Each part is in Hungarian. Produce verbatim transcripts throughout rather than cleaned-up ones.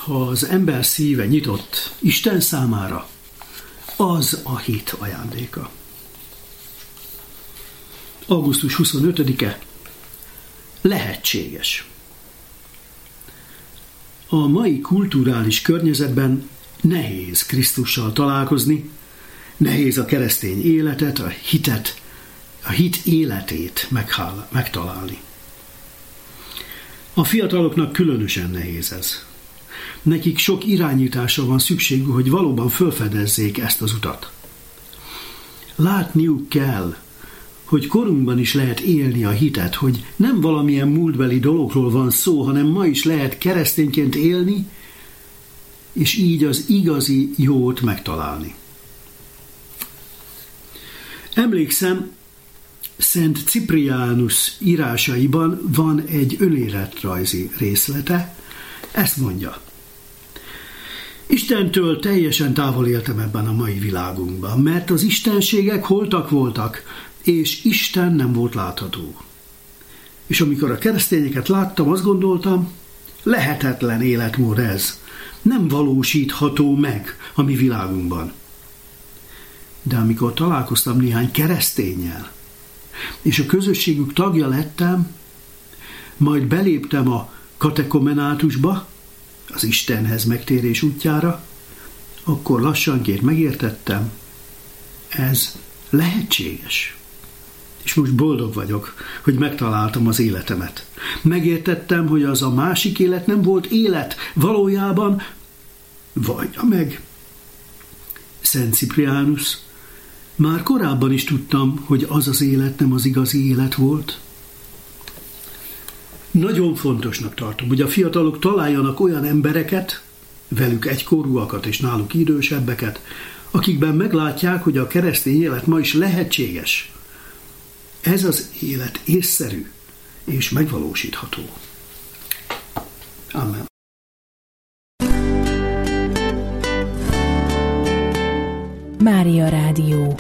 Ha az ember szíve nyitott Isten számára, az a hit ajándéka. augusztus huszonötödike. Lehetséges. A mai kulturális környezetben nehéz Krisztussal találkozni, nehéz a keresztény életet, a hitet, a hit életét meghál, megtalálni. A fiataloknak különösen nehéz ez. Nekik sok irányításra van szükségük, hogy valóban felfedezzék ezt az utat. Látniuk kell, hogy korunkban is lehet élni a hitet, hogy nem valamilyen múltbeli dologról van szó, hanem ma is lehet keresztényként élni, és így az igazi jót megtalálni. Emlékszem, Szent Cipriánus írásaiban van egy önéletrajzi részlete, ezt mondja: Istentől teljesen távol éltem ebben a mai világunkban, mert az istenségek holtak voltak, és Isten nem volt látható. És amikor a keresztényeket láttam, azt gondoltam, lehetetlen életmód ez, nem valósítható meg a mi világunkban. De amikor találkoztam néhány kereszténnyel, és a közösségük tagja lettem, majd beléptem a katekomenátusba, az Istenhez megtérés útjára, akkor lassanként megértettem, ez lehetséges. És most boldog vagyok, hogy megtaláltam az életemet. Megértettem, hogy az a másik élet nem volt élet, valójában vallja meg. Szent Cipriánus, már korábban is tudtam, hogy az az élet nem az igazi élet volt. Nagyon fontosnak tartom, hogy a fiatalok találjanak olyan embereket, velük egykorúakat és náluk idősebbeket, akikben meglátják, hogy a keresztény élet ma is lehetséges. Ez az élet észszerű és megvalósítható. Amen. Mária Rádió.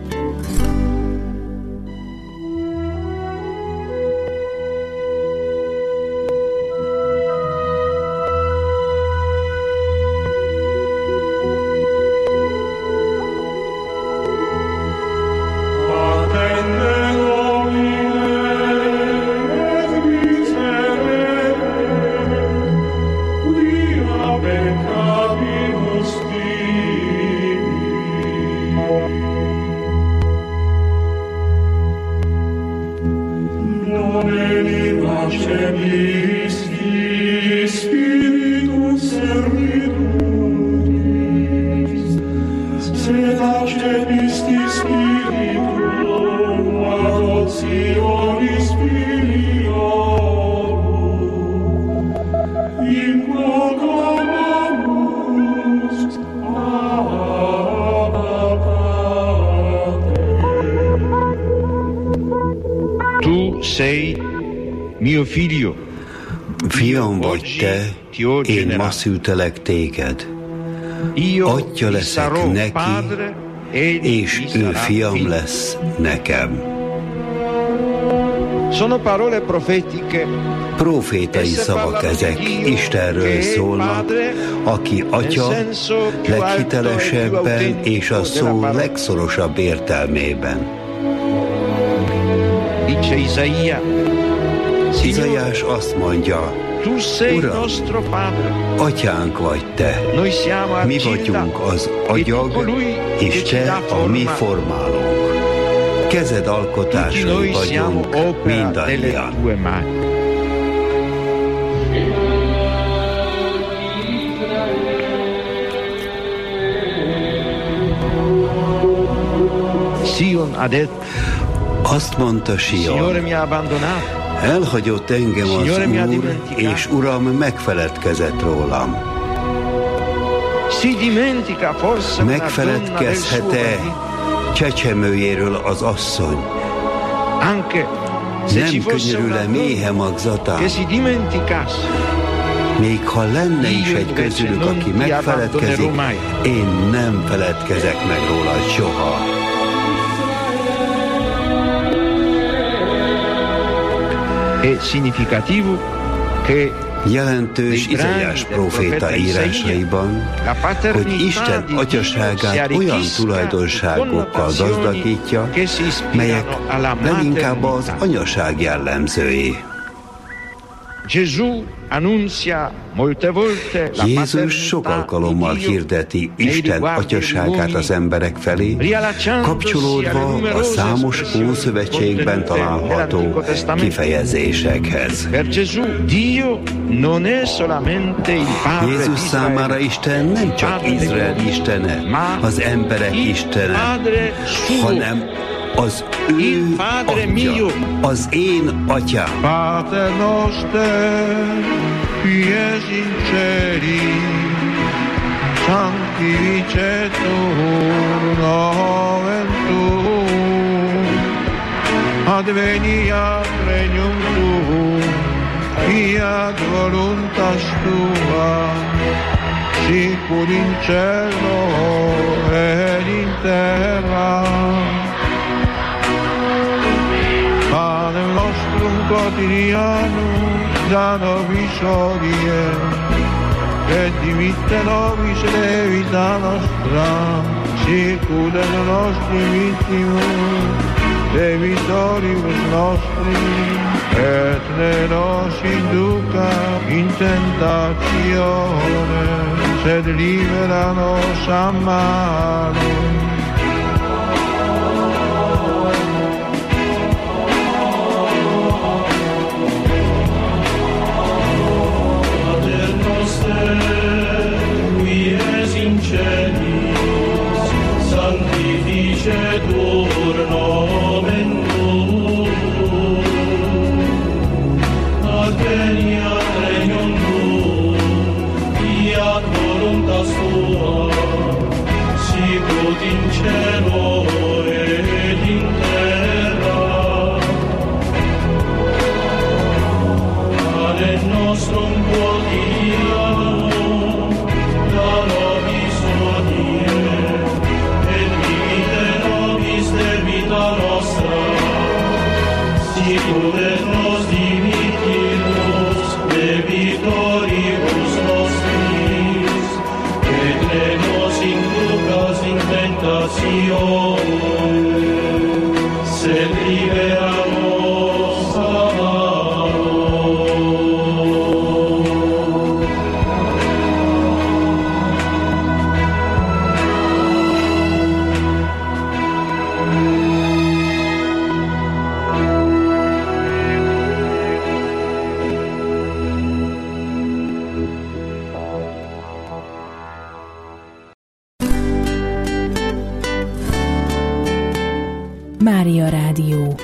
Fiam vagy te, én ma szültelek téged. Atya leszek neki, és ő fiam lesz nekem. Profétai szavak ezek, Istenről szólnak, aki atya leghitelesebben és a szó legszorosabb értelmében. Izaiás azt mondja, Uram, atyánk vagy te, mi vagyunk az agyag, és te a mi formálónk. Kezed alkotásai vagyunk mindannyian. Azt mondta Sion, elhagyott engem az Úr, és Uram megfeledkezett rólam. Megfeledkezhet-e csecsemőjéről az asszony? Nem könyörül-e méhe magzatán? Még ha lenne is egy közülük, aki megfeledkezik, én nem feledkezek meg róla soha. Jelentős Izaiás próféta írásaiban, hogy Isten atyaságát olyan tulajdonságokkal gazdagítja, melyek leginkább az anyaság jellemzői. Jézus sok alkalommal hirdeti Isten atyaságát az emberek felé, kapcsolódva a számos Ószövetségben található kifejezésekhez. Jézus számára Isten nem csak Izrael istene, az emberek istene, hanem az ő atya, az én atyám. Pater noster, qui es in celi, sanctificetur nomen tuum, adveniat regnum tuum, fiat voluntas tua, sicur in cielo et in terra. Panem nostrum quotidianum da nobis hodie, et dimitte nobis levita nostra, sicut et nostri vittimus, debitoribus nostri, et ne nos induca in tentatione, sed libera nos a malo. Sanctificetur nomen tuum, adveniat regnum tuum, fiat voluntas tua, sicut in cielo et in terra. Panem nostrum quotidianum da nobis hodie, debita nostra, sicut et nos dimittimus debitoribus nostris, et ne nos inducas in tentatione, sed libera nos a malo. Mária Rádió.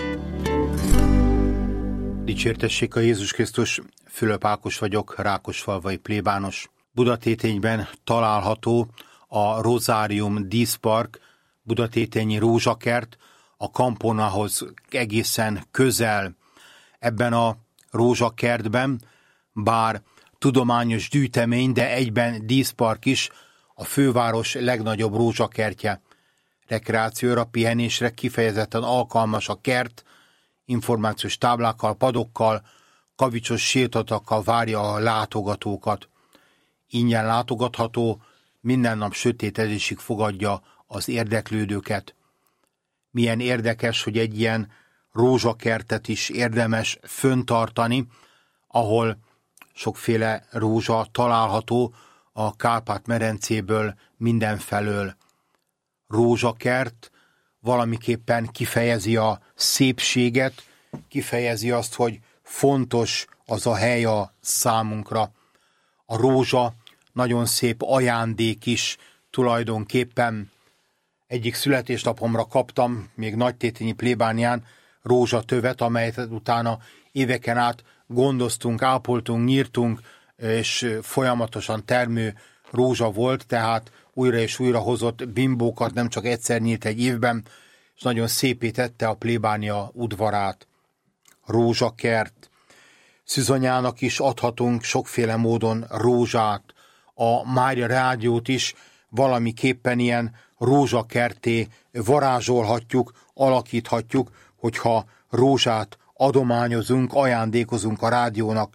Dicsértessék a Jézus Krisztus, Fülöp Ákos vagyok, rákosfalvai plébános. Budatétényben található a Rozárium díszpark, budatétényi rózsakert, a Camponához egészen közel. Ebben a rózsakertben, bár tudományos gyűjtemény, de egyben díszpark is, a főváros legnagyobb rózsakertje. Rekreációra, pihenésre kifejezetten alkalmas a kert, információs táblákkal, padokkal, kavicsos sétatakkal várja a látogatókat. Ingyen látogatható, minden nap sötétedésig fogadja az érdeklődőket. Milyen érdekes, hogy egy ilyen rózsakertet is érdemes föntartani, ahol sokféle rózsa található a Kárpát-medencéből mindenfelől. Rózsakert valamiképpen kifejezi a szépséget, kifejezi azt, hogy fontos az a hely a számunkra. A rózsa nagyon szép ajándék is tulajdonképpen. Egyik születésnapomra kaptam, még nagytétényi plébánián, rózsatövet, amelyet utána éveken át gondoztunk, ápoltunk, nyírtunk, és folyamatosan termő rózsa volt, tehát újra és újra hozott bimbókat, nem csak egyszer nyílt egy évben, és nagyon szépé tette a plébánia udvarát. Rózsakert. Szűzanyának is adhatunk sokféle módon rózsát. A Mária Rádiót is valamiképpen ilyen rózsakerté varázsolhatjuk, alakíthatjuk, hogyha rózsát adományozunk, ajándékozunk a rádiónak.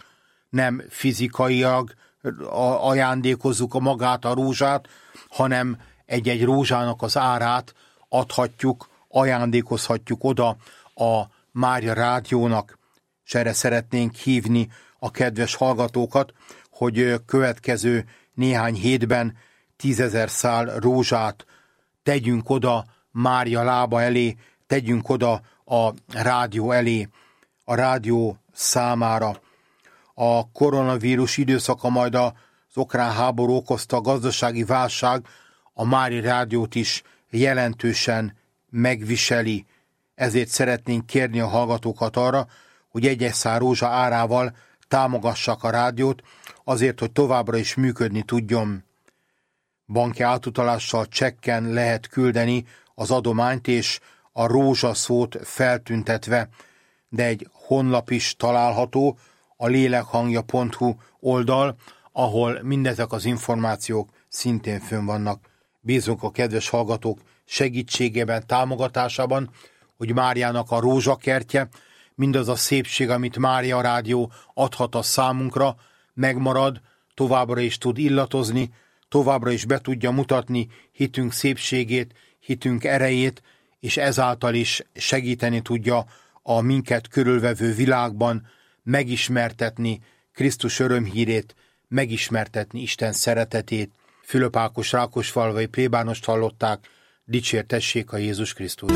nem fizikailag ajándékozzuk a magát, a rózsát, hanem egy-egy rózsának az árát adhatjuk, ajándékozhatjuk oda a Mária Rádiónak, és erre szeretnénk hívni a kedves hallgatókat, hogy következő néhány hétben tízezer szál rózsát tegyünk oda Mária lába elé, tegyünk oda a rádió elé, a rádió számára. A koronavírus időszaka, majd az ukrán háború okozta a gazdasági válság a Mária Rádiót is jelentősen megviseli. Ezért szeretnénk kérni a hallgatókat arra, hogy egy-egy szál rózsa árával támogassák a rádiót, azért, hogy továbbra is működni tudjon. Banki átutalással csekken lehet küldeni az adományt, és a rózsaszót feltüntetve, de egy honlap is található, a lélekhangja pont hu oldal, ahol mindezek az információk szintén fönn vannak. Bízunk a kedves hallgatók segítségében, támogatásában, hogy Máriának a rózsakertje, mindaz a szépség, amit Mária Rádió adhat a számunkra, megmarad, továbbra is tud illatozni, továbbra is be tudja mutatni hitünk szépségét, hitünk erejét, és ezáltal is segíteni tudja a minket körülvevő világban megismertetni Krisztus örömhírét, megismertetni Isten szeretetét. Fülöp Ákos rákosfalvai plébánost hallották, dicsértessék a Jézus Krisztus!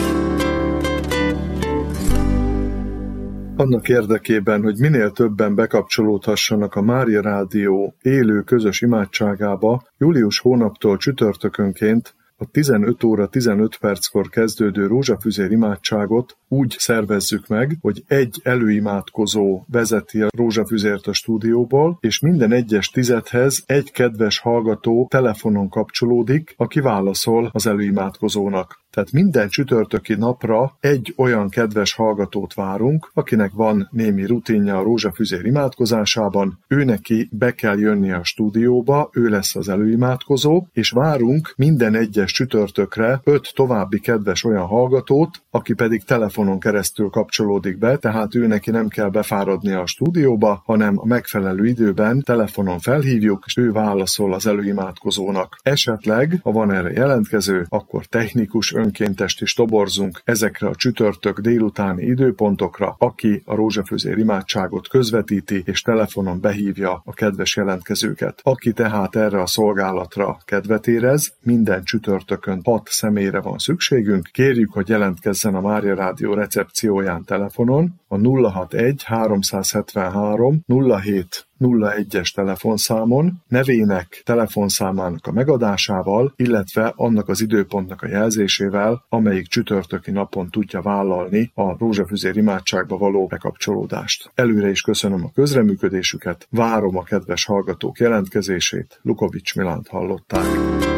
Annak érdekében, hogy minél többen bekapcsolódhassanak a Mária Rádió élő közös imádságába, július hónaptól csütörtökönként a tizenöt óra tizenöt perckor kezdődő rózsafüzér imádságot úgy szervezzük meg, hogy egy előimádkozó vezeti a rózsafüzért a stúdióból, és minden egyes tizedhez egy kedves hallgató telefonon kapcsolódik, aki válaszol az előimádkozónak. Tehát minden csütörtöki napra egy olyan kedves hallgatót várunk, akinek van némi rutinja a rózsafüzér imádkozásában, ő neki be kell jönnie a stúdióba, ő lesz az előimádkozó, és várunk minden egyes csütörtökre öt további kedves olyan hallgatót, aki pedig telefonon keresztül kapcsolódik be, tehát ő neki nem kell befáradnia a stúdióba, hanem a megfelelő időben telefonon felhívjuk, és ő válaszol az előimádkozónak. Esetleg, ha van erre jelentkező, akkor technikus önkéntest is toborzunk ezekre a csütörtök délutáni időpontokra, aki a rózsafüzér imádságot közvetíti és telefonon behívja a kedves jelentkezőket. Aki tehát erre a szolgálatra kedvet érez, minden csütörtökön hat személyre van szükségünk, kérjük, hogy jelentkezzen a Mária Rádió recepcióján telefonon, a nulla hatvanegy háromszázhetvenhárom nulla hét nulla egyes telefonszámon, nevének, telefonszámának a megadásával, illetve annak az időpontnak a jelzésével, amelyik csütörtöki napon tudja vállalni a rózsafüzér imádságba való bekapcsolódást. Előre is köszönöm a közreműködésüket, várom a kedves hallgatók jelentkezését, Lukovics Milánt hallották.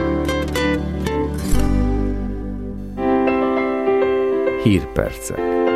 Hírpercek.